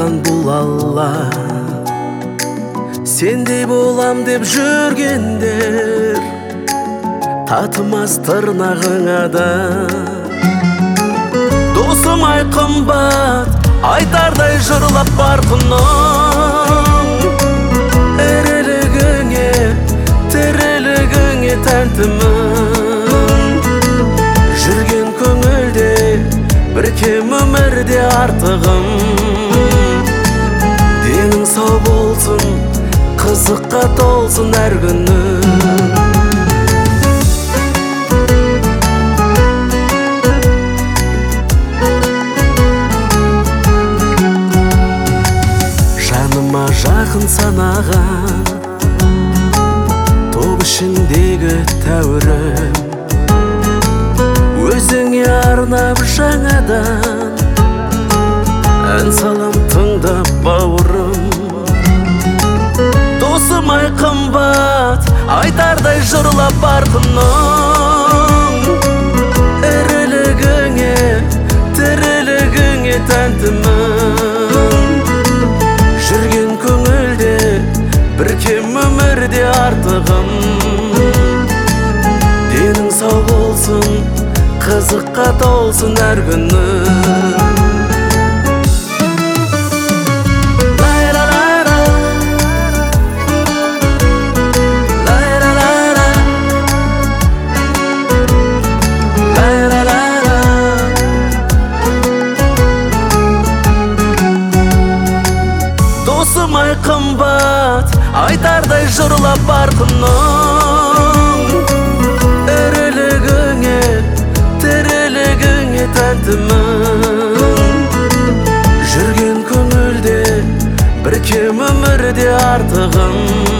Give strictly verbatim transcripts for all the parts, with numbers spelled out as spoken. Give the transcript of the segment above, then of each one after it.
жаратқан бұл Алла. Сендей болам деп жүргендер татымас тырнағыңа да. Досым ай қымбат, айтардай жырлап бар құным. Ірілігіңе, тірілігіңе тәнтімін. Жүрген көңілде бір кем өмірде артығым. Денің сау болсын, қызыққа толсын әр күнің. Жаныма жақын санаған топ ішіндегі тәуірім, өзіңе арнап жаңадан ән салам тыңдап бауырым. Досым ай қымбат, айтардай жырлап бар құным. Ірілігіңе, тірілігіңе тәнтімін. Жүрген көңілде бір кем өмірде артығым. Денің сау болсын, қызыққа толсын әр күнің. Досым ай қымбат, айтардай жырлап бар құным. Ірілігіңе, тірілігіңе тәнтімін. Жүрген көңілде бір кем өмірде артығым.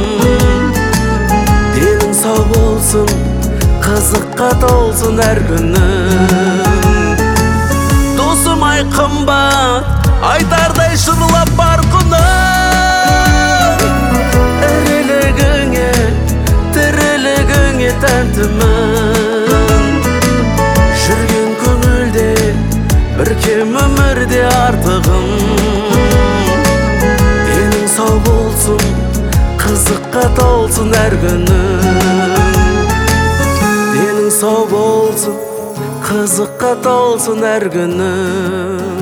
Денің сау болсын, қызыққа толсын әр күнің. Досым ай қымбат, айтардай жырлап бар құным. Ірілігіңе, тірілігіңе тәнтімін. Жүрген көңілде бір кем өмірде артығым. Денің сау болсын, қызыққа толсын әр күнің. Денің сау болсын, қызыққа толсын әр күнің.